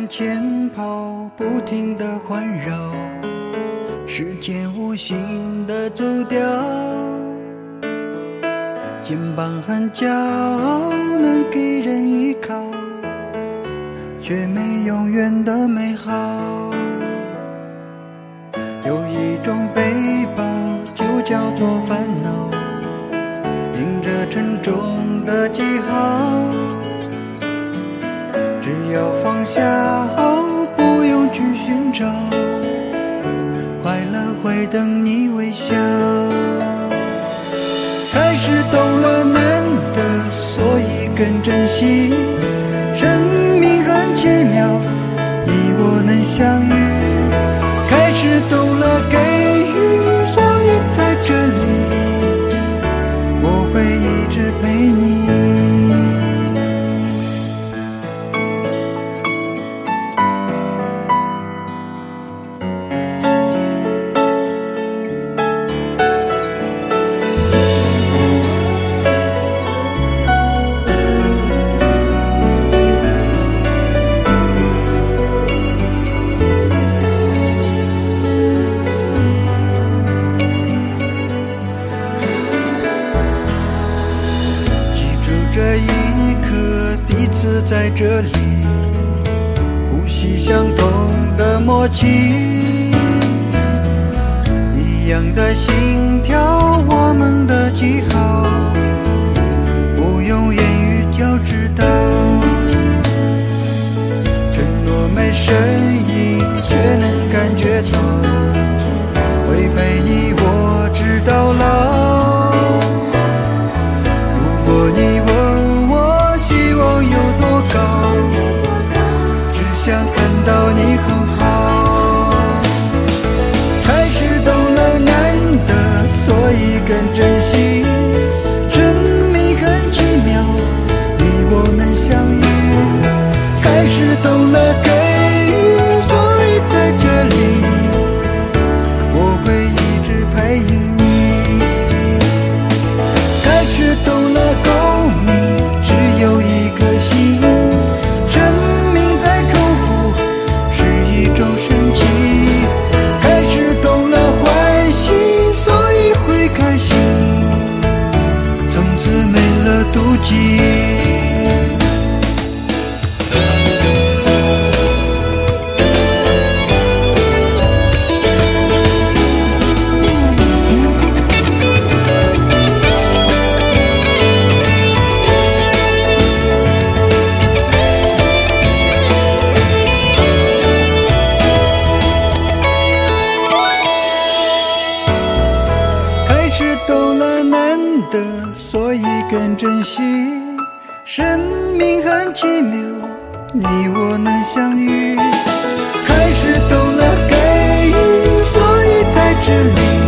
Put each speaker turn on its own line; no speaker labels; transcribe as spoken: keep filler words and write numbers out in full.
前跑，不停地环绕，时间无形地走掉。肩膀和骄傲能给人依靠，却没永远的美好。有一种背包就叫做烦恼，印着沉重的记号。只要放下后不用去寻找，快乐会等你微笑。开始懂了难得，所以更珍惜。生命很奇妙，你我能相遇。开始懂了给予，所以在这里我会一直陪你。这一刻彼此在这里，呼吸相同的默契，一样的心跳，我们的记号不用言语就知道。承诺没声音，却能感觉到，会陪你我直到老。如果你问我希望有多高，只想看到你很好。开始懂了难得，所以更珍惜。生命很奇妙，你我能相遇。开始懂了给予，所以在这里我会一直陪你。开始懂了共鸣，只有一颗心。生命在重复，是一种神奇。开始懂了欢喜，所以会开心，从此没了妒忌。开始懂了难得，所以更珍惜。生命很奇妙，你我能相遇。开始懂了给予，所以在这里